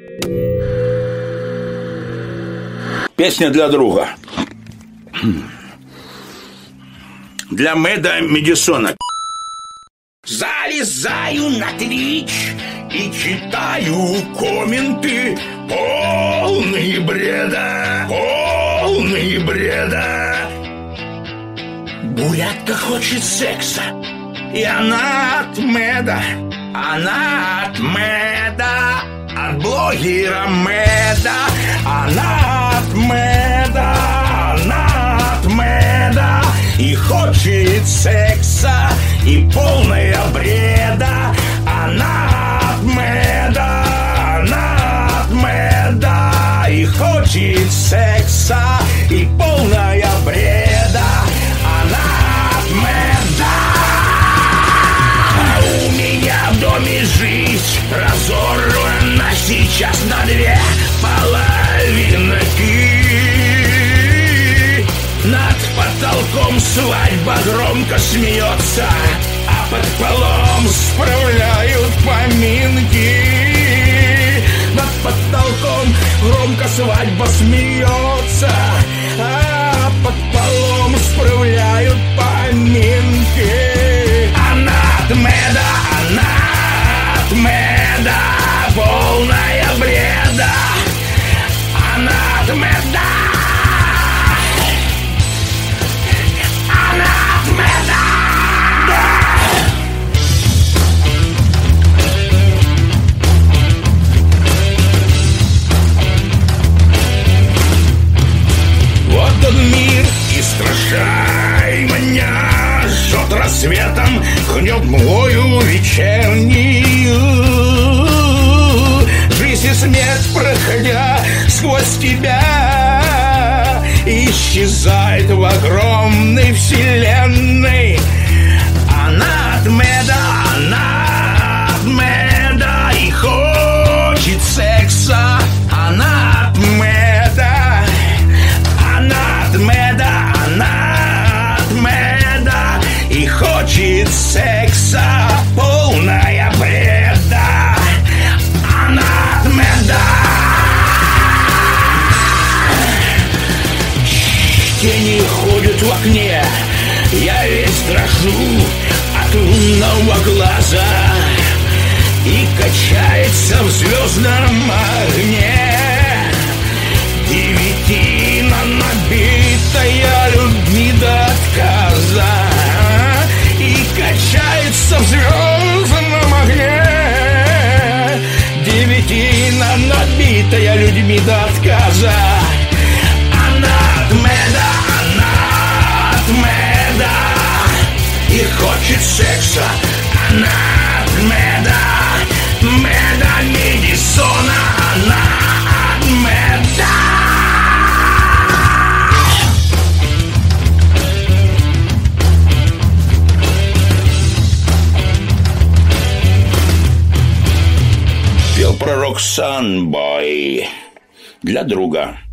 Песня для друга. Для Мэда Мэдисона. Залезаю на Twitch и читаю комменты, полные бреда, полные бреда. Бурятка хочет секса, и она от Мэда, она от Мэда, от блогера Мэда, она от Мэда, она от Мэда. И хочет секса, и полная бреда. Она от Мэда, она от Мэда. И хочет секса, и полная бреда. Она от Мэда. А у меня в доме жизнь разорвана сейчас на две половинки. Над потолком свадьба громко смеется, а под полом справляют поминки. Над потолком громко свадьба смеется, а под полом справляют поминки. Она от Мэда, она от Мэда, полная бреда. Она от Мэда. Вот он мир, и страшай меня, жжет рассветом, гнет мглою вечернюю. Жизнь и смерть, проходя сквозь тебя, исчезает в огромной вселенной. Она от Мэда, она от Мэда, и хочет секса. Она от Мэда, она от Мэда, она от Мэда, и хочет секса, полная бреда. Она от Мэда. Тени ходят в окне, я весь дрожу от лунного глаза, и качается в звездном огне девятина, набитая людьми до отказа, и качается в звездном огне девятина, набитая людьми до отказа. Она от Мэда, она от Мэда, и хочет секса. Она от Мэда, Мэда Мэдисона, она от Мэда. Пел пророк Санбой для друга.